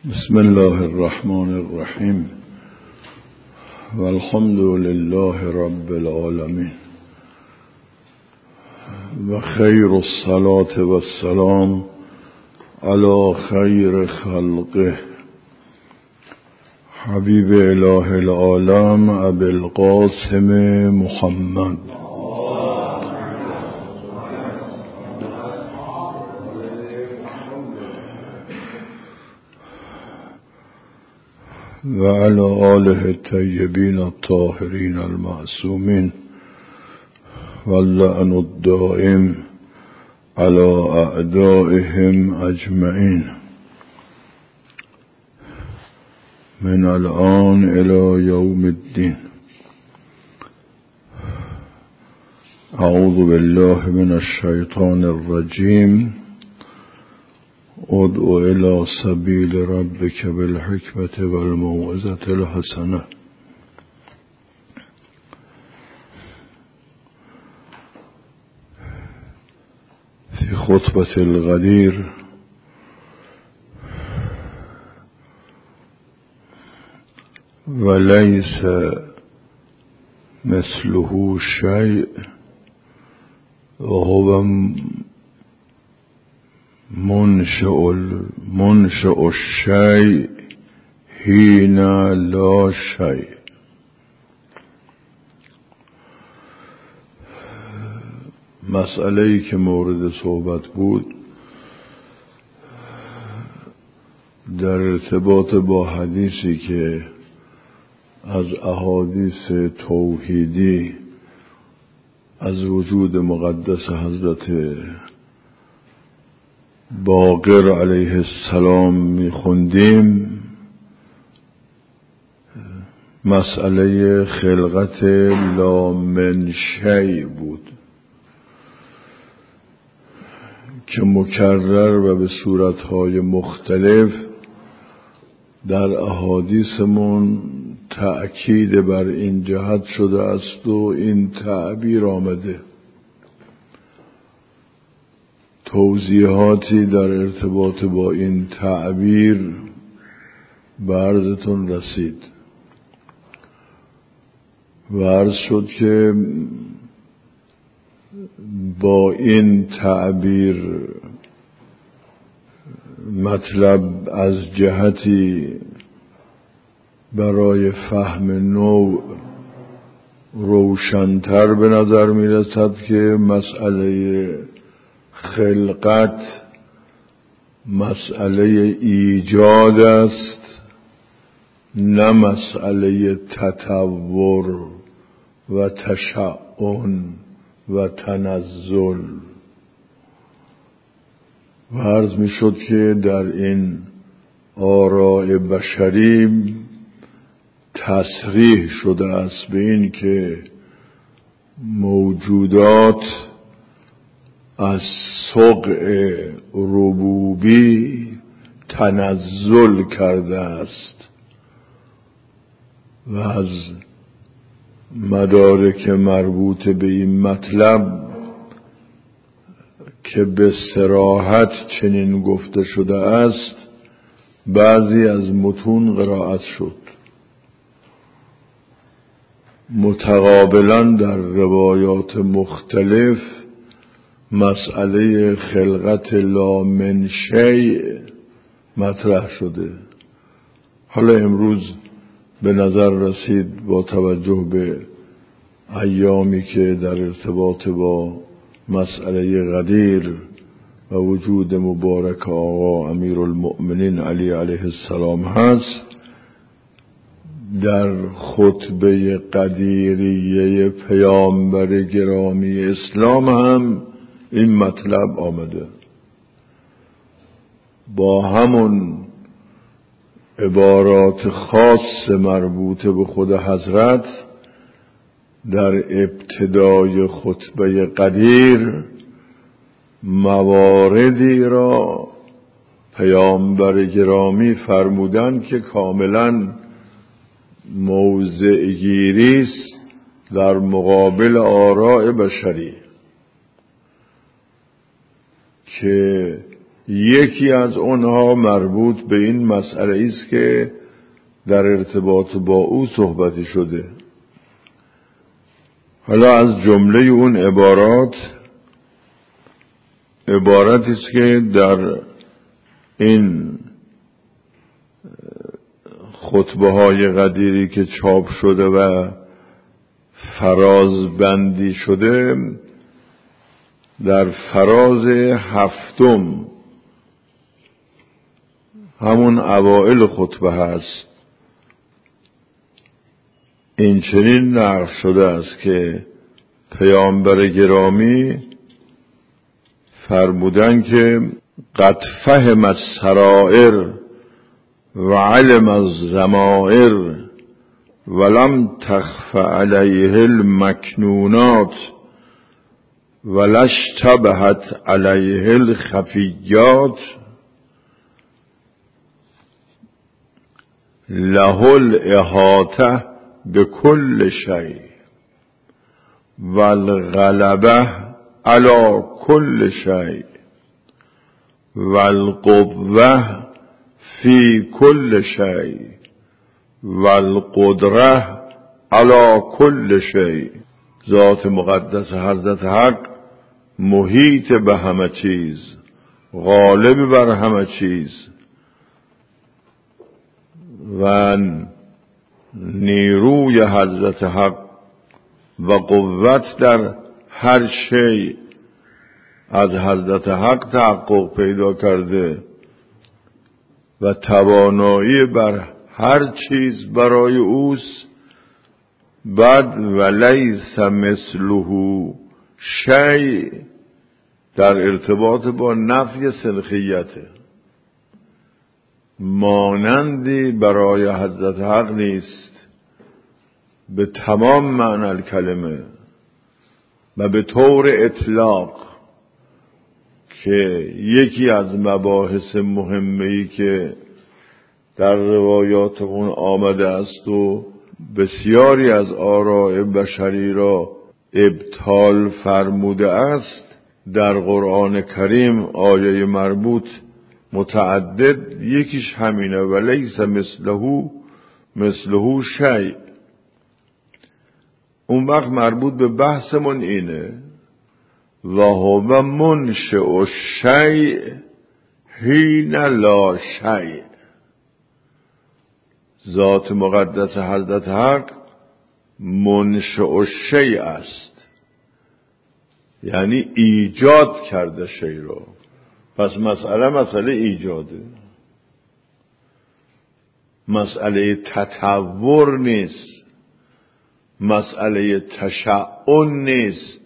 بسم الله الرحمن الرحیم والحمد لله رب العالمین و خیر الصلاة والسلام علی خیر خلقه حبیب اله العالم ابی القاسم محمد و علی آله الطیبین الطاهرین المعصومین واللعن الدائم علی اعدائهم اجمعین من الان الی یوم الدین. اعوذ بالله من الشیطان الرجیم. ادع الى سبیل ربک بالحکمة والموعظة الحسنة. فی خطبة الغدیر وليس مثله شيء وهو منشأ الشيء حين لا شيء. مسئله‌ای که مورد صحبت بود در ارتباط با حدیثی که از احادیث توحیدی از وجود مقدس حضرت باقر علیه السلام میخوندیم، مسئله خلقت لا من شیء بود که مکرر و به صورتهای مختلف در احادیثمون تأکید بر این جهت شده است و این تعبیر آمده. توضیحاتی در ارتباط با این تعبیر به عرضتون رسید و عرض شد که با این تعبیر مطلب از جهتی برای فهم نوع روشن‌تر به نظر می رسد که مسئله خلقت مسئله ایجاد است، نه مسئله تطور و تشعن و تنزل. و عرض می شد که در این آراء بشری تصریح شده است به این که موجودات از سقع ربوبی تنزل کرده است و از مدارک مربوط به این مطلب که به صراحت چنین گفته شده است بعضی از متون قرائت شد. متقابلا در روایات مختلف مسئله خلقت لا من شیء مطرح شده. حالا امروز به نظر رسید با توجه به ایامی که در ارتباط با مسئله غدیر و وجود مبارک آقا امیرالمؤمنین علی علیه السلام هست، در خطبه قدیریه پیامبر گرامی اسلام هم این مطلب آمده. با همون عبارات خاص مربوط به خود حضرت در ابتدای خطبه قدیر مواردی را پیامبر گرامی فرمودند که کاملا موضع گیری است در مقابل آراء بشری که یکی از اونها مربوط به این مسئله است که در ارتباط با او صحبتی شده. حالا از جمله اون عبارتی است که در این خطبه های قدیری که چاپ شده و فراز بندی شده، در فراز 7 همون اوائل خطبه هست. این چنین نقل شده است که پیامبر گرامی فرمودند که قد فهم السرائر و علم الضمائر ولم تخف علیه المکنونات ولا اشتبهت علیه الخفیات له الاحاطه بكل شيء والغلبه على كل شيء والقوه في كل شيء والقدره على كل شيء. ذات مقدس حضرت حق محیط به همه چیز، غالب بر همه چیز و نیروی حضرت حق و قوت در هر شی از حضرت حق تحقق پیدا کرده و توانایی بر هر چیز برای اوست. بعد ولیس مثله شیء در ارتباط با نفی سلخیته، مانندی برای حضرت حق نیست به تمام معنی کلمه و به طور اطلاق، که یکی از مباحث مهمی که در روایات اون آمده است و بسیاری از آراء بشری را ابطال فرموده است. در قرآن کریم آیه مربوط متعدد، یکیش همینه ولیس مثله شیء. اون وقت مربوط به بحثمون اینه و هو منشئ الشیء حین لا شیء. ذات مقدس حضرت حق منشئ الشیء است، یعنی ایجاد کرده شی رو. پس مسئله ایجاده، مسئله تطور نیست، مسئله تشعن نیست،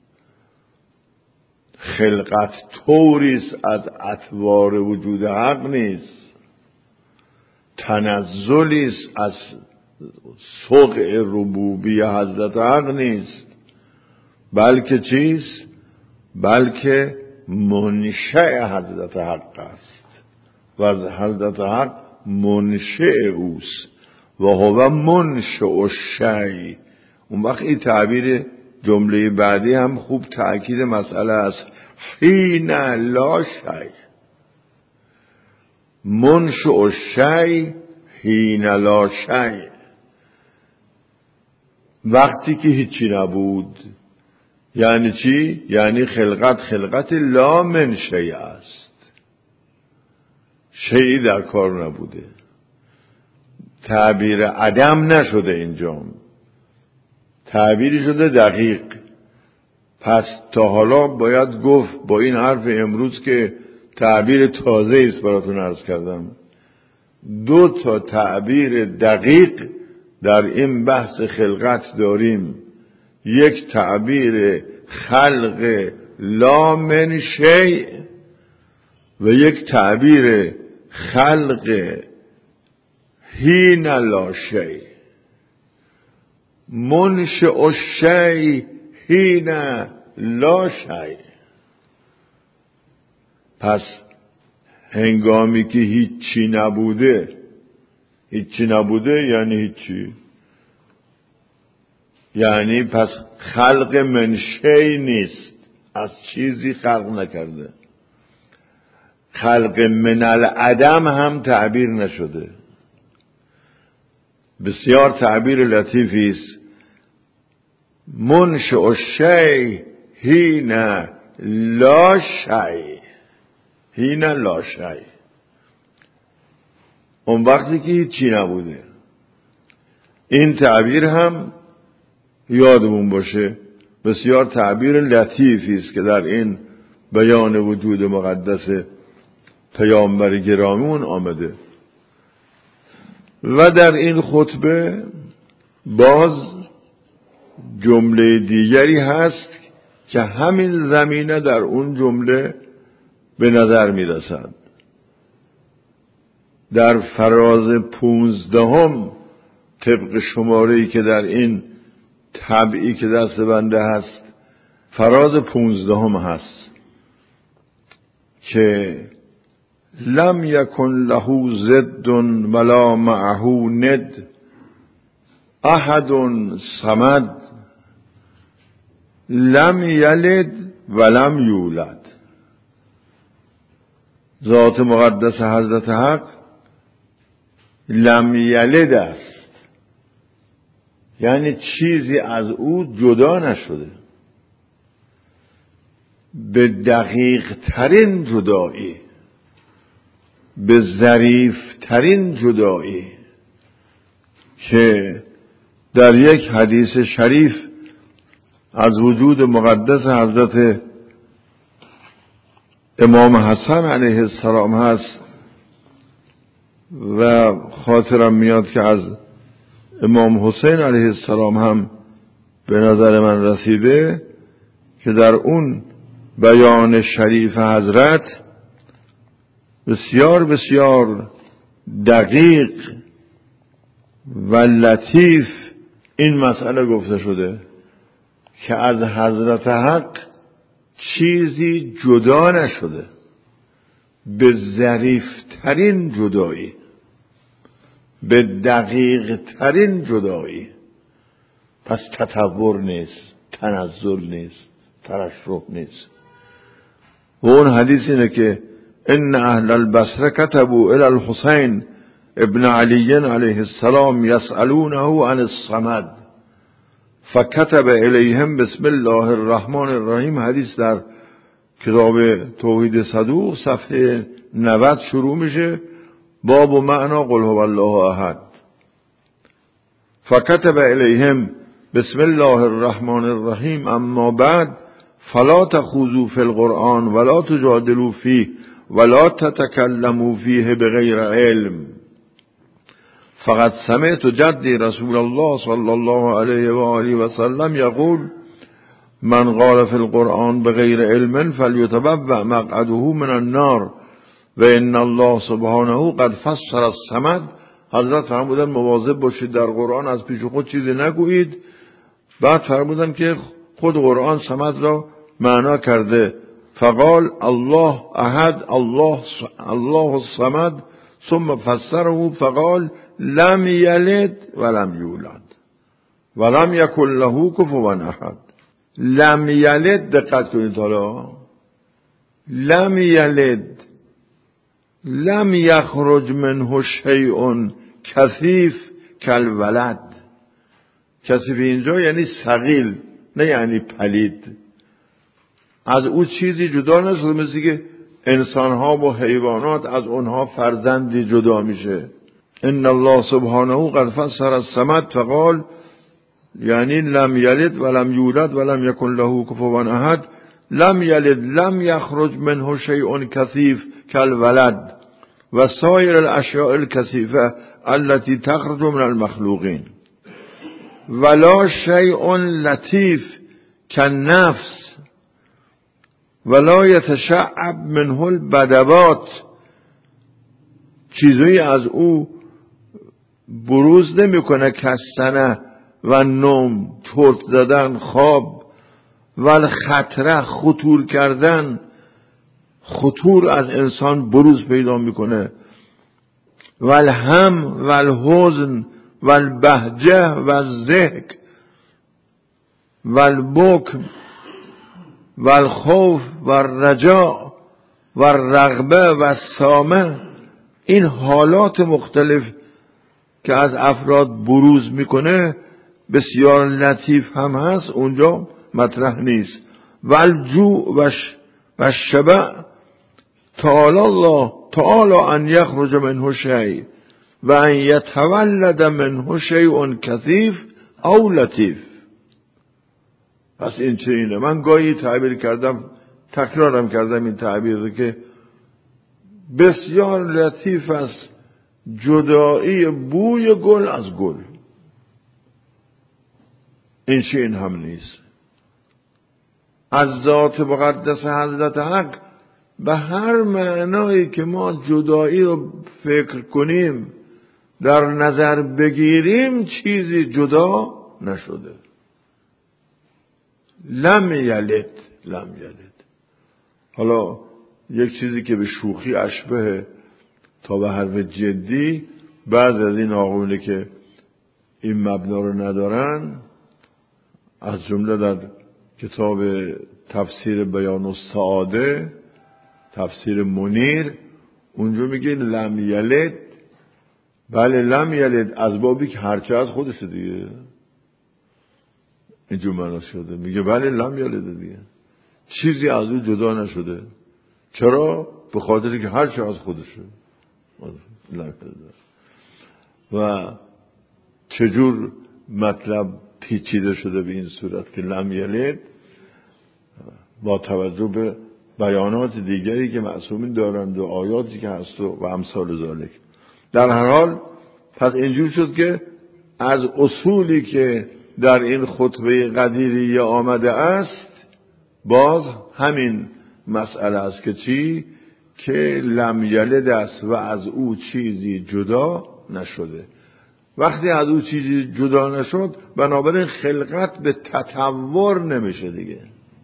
خلقت طوریست از اطوار وجود حق نیست، تنزلیست از سقع ربوبی حضرت حق نیست، بلکه چیست؟ بلکه منشأ حضرت حق است و حضرت حق منشأ اوست و هو منشئ الشیء. اون وقت این تعبیر جمله بعدی هم خوب تأکید مسئله است. حین لا شیء، منشئ الشیء حین لا شیء، وقتی که هیچی نبود. یعنی چی؟ یعنی خلقت لا منشأ است، شیئی در کار نبوده، تعبیر عدم نشده اینجا، تعبیری شده دقیق. پس تا حالا باید گفت با این حرف امروز که تعبیر تازه است براتون عرض کردم، 2 تعبیر دقیق در این بحث خلقت داریم. یک تعبیر خلق لا من شیء و یک تعبیر خلق حین لا شیء. منشئ الشیء حین لا شیء. پس هنگامی که هیچی نبوده یعنی هیچی، یعنی پس خلق من شیء نیست، از چیزی خلق نکرده. خلق من العدم هم تعبیر نشده. بسیار تعبیر لطیفی است. منشئ الشیء حین لا شیء، حین لا شیء، اون وقتی که هیچی نبوده. این تعبیر هم یادمون باشه، بسیار تعبیر لطیفی است که در این بیان وجود مقدس پیامبر گرامیمون آمده. و در این خطبه باز جمله دیگری هست که همین زمینه در اون جمله به نظر می رسد. در فراز 15 طبق شماره‌ای که در این طبعی که دست بنده هست، فراز 15 هست که لم یکن له ضد ولا معه ند احد صمد لم یلد ولم یولد. ذات مقدس حضرت حق لم یلد است، یعنی چیزی از او جدا نشده، به دقیق ترین جدایی، به ظریف ترین جدایی که در یک حدیث شریف از وجود مقدس حضرت امام حسن علیه السلام هست و خاطرم میاد که از امام حسین علیه السلام هم به نظر من رسیده که در اون بیان شریف حضرت بسیار بسیار دقیق و لطیف این مسئله گفته شده که از حضرت حق چیزی جدا نشده، به ظریف ترین جدایی، به دقیق ترین جدایی. پس تطور نیست، تنزل نیست، ترشح نیست. و اون حدیث اینه که ان اهل البصره كتبوا الى الحسین ابن علی علیه السلام یسألونه عن الصمد فكتب الیهم بسم الله الرحمن الرحیم. حدیث در کتاب توحید صدوق صفحه 90 شروع میشه، باب و معنا قل هو الله احد. فكتب الیهم بسم الله الرحمن الرحیم اما بعد فلا تخوضوا في القرآن ولا تجادلوا فيه ولا تتكلموا فيه بغير علم فقد سمعت جدي رسول الله صلى الله عليه وآله وسلم يقول من قال في القرآن بغير علم فليتبوأ مقعده من النار وإن الله سبحانه قد فسر الصمد. حضرت فرمودن مواظب باشید در قرآن از پیش خود چیزی نگویید. بعد فرمودن که خود قرآن صمد را معنا کرده. فقال الله احد الله الصمد ثم فسره فقال لم یلد ولم یولد ولم یکن له کفوا احد. لم یلد، دقت کنید حالا، لم یلد لم یخرج منه شیء کثیف کالولد. کثیف اینجا یعنی ثقیل، نه یعنی پلید. از او چیزی جدا نشده، مثل که انسانها و حیوانات از اونها فرزندی جدا میشه. ان الله سبحانه قد فسر الصمد فقال یعنی لم یلد ولم یولد ولم یکن له کفوا احد. لم یلد لم یخرج منه شیء کثیف کالولد و سایر الاشیاء الکثیفه التي تخرج من المخلوقین ولا شیء لطیف کالنفس ولا یتشعب منه البدوات. چیزی از او بروز نمیکنه کستنه و نوم، چرت زدن، خواب، ول خطره، خطور کردن. خطور از انسان بروز پیدا میکنه. ول هم ول حزن ول بهجه ول ضحک ول بکم ول خوف ول رجاء و رغبه و سامه، این حالات مختلف که از افراد بروز میکنه بسیار لطیف هم هست، اونجا مطرح نیست. والجوع و شبع تعالی الله تعالی ان یخرج منه شیء و ان یتولد منه شیء کثیف او لطیف. پس این چه اینه؟ من گاهی تعبیر کردم، تکرارم کردم این تعبیر رو که بسیار لطیف است جدایی بوی گل از گل. این چه این هم نیست. از ذات مقدس حضرت حق به هر معنایی که ما جدایی رو فکر کنیم در نظر بگیریم چیزی جدا نشده. لم یلد. حالا یک چیزی که به شوخی اشبه تا به حرف جدی، بعض از این آقایونی که این مبنا رو ندارن، از جمله در کتاب تفسیر بیان السعاده، تفسیر منیر، اونجا میگه لم یلد. بله لم یلد از بابی که هرچه از خودش دیگه، اینجور معنا شده. میگه بله لم یلد دیگه، چیزی از او جدا نشده. چرا؟ به خاطری که هرچه از خودشه. و چجور مطلب پیچیده شده به این صورت که لم یلد با توجه به بیانات دیگری که معصومین دارند و آیاتی که هست و امثال ذالک. در هر حال پس اینجور شد که از اصولی که در این خطبه قدیریه آمده است باز همین مسئله است که چی؟ که لم یلد است و از او چیزی جدا نشده. وقتی از او چیزی جدا نشد بنابراین خلقت به تطور نمیشه دیگه،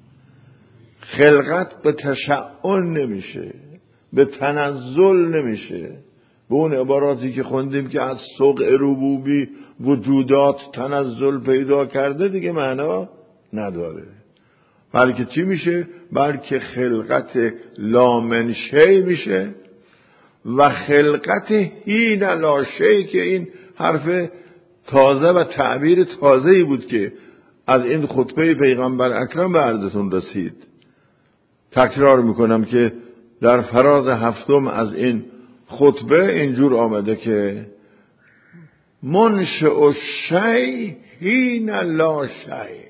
خلقت به تشعن نمیشه، به تنزل نمیشه. به اون عباراتی که خوندیم که از سوق ربوبی وجودات تنزل پیدا کرده دیگه معنا نداره. بلکه چی میشه؟ بلکه خلقت لامنشی میشه و خلقت هین لاشی، که این حرف تازه و تعبیر تازه‌ای بود که از این خطبه پیغمبر اکرم به عرضتون رسید. تکرار میکنم که در فراز هفتم از این خطبه اینجور آمده که منشئ الشیء حین لا شیء.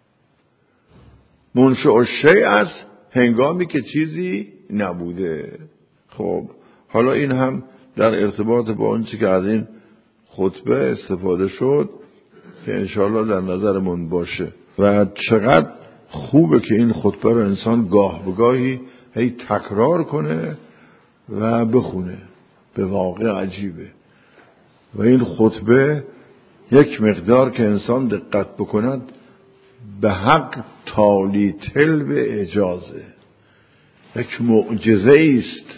منشئ الشیء از هنگامی که چیزی نبوده. خب حالا این هم در ارتباط با آنچه که از این خطبه استفاده شد که انشاءالله در نظرمون باشه. و چقدر خوبه که این خطبه رو انسان گاه به گاهی هی تکرار کنه و بخونه. به واقع عجیبه. و این خطبه یک مقدار که انسان دقت بکند به حق تالی تل به اعجازه، یک معجزه است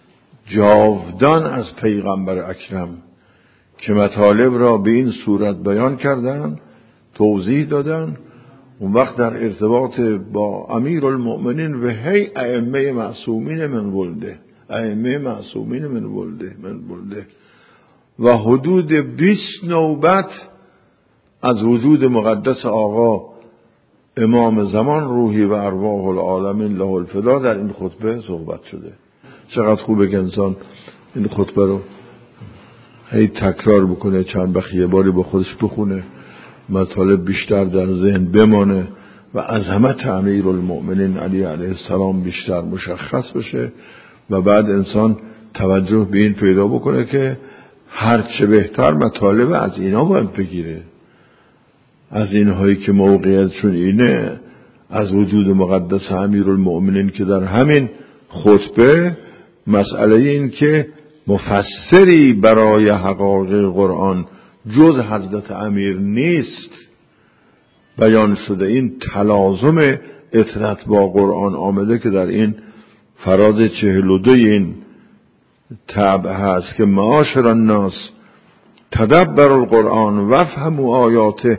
جاودان از پیغمبر اکرم که مطالب را به این صورت بیان کردن، توضیح دادن. اون وقت در ارتباط با امیر المؤمنین و هی ائمه معصومین من ولده، ائمه معصومین من ولده و حدود 20 نوبت از وجود مقدس آقا امام زمان روحی و ارواح العالمین له الفدا در این خطبه صحبت شده. چقدر خوبه که انسان این خطبه رو هی تکرار بکنه، چند وقت یه باری با خودش بخونه، مطالب بیشتر در ذهن بمانه و عظمت امیر المؤمنین علی علیه السلام بیشتر مشخص بشه و بعد انسان توجه به این پیدا بکنه که هرچه بهتر مطالب از اینا باید بگیره، از اینهایی که موقعیتشون اینه، از وجود مقدس امیر المؤمنین که در همین خطبه مسئله این که مفسری برای حقایق قرآن جز حضرت امیر نیست بیان شده. این تلازم اطرت با قرآن آمده که در این فراز 42 این تبع هست که معاشر الناس تدبر القرآن وفهموا آیاته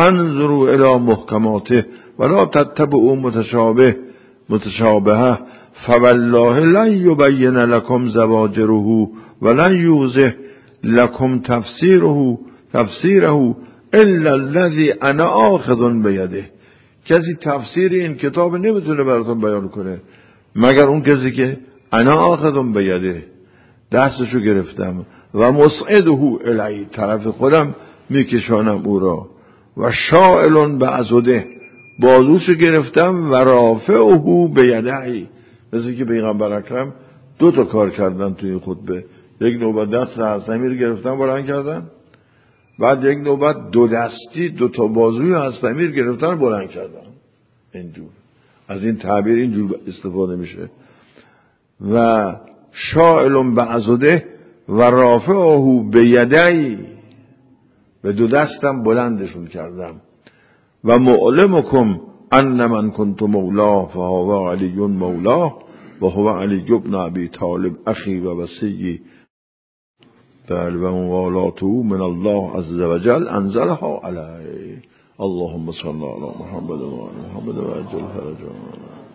وانظروا الی محکماته ولا تتبعوا متشابهه فوالله لن یبین لکم زواجره ولن یوضح لکم تفسیره الا الذی انا آخذ بیده. کسی تفسیر این کتاب نمیتونه براتون بیان کنه مگر اون کسی که انا آخذ بیده، دستشو گرفتم، و مسعده الی، طرف خودم میکشانم او را، و شائل بعضده، بازوشو گرفتم، و رافعه بیدهی. مثل که پیغمبر اکرم 2 تا کار کردن توی خطبه. یک نوبت دست حضرت امیر گرفتن بلند کردن، بعد یک نوبت 2 دستی 2 تا بازوی حضرت امیر گرفتن بلند کردن. اینجور از این تعبیر اینجور استفاده میشه. و شائل بعضده و رافعه بیدی، به 2 دستم بلندشون کردم. و معلمکم ان من کنت مولاه فهو علی مولاه و هو علی بن ابی طالب اخی و وصی، بل و موالاته من الله عز وجل انزلها علی. اللهم صل علی محمد و آل محمد و عجل فرجهم.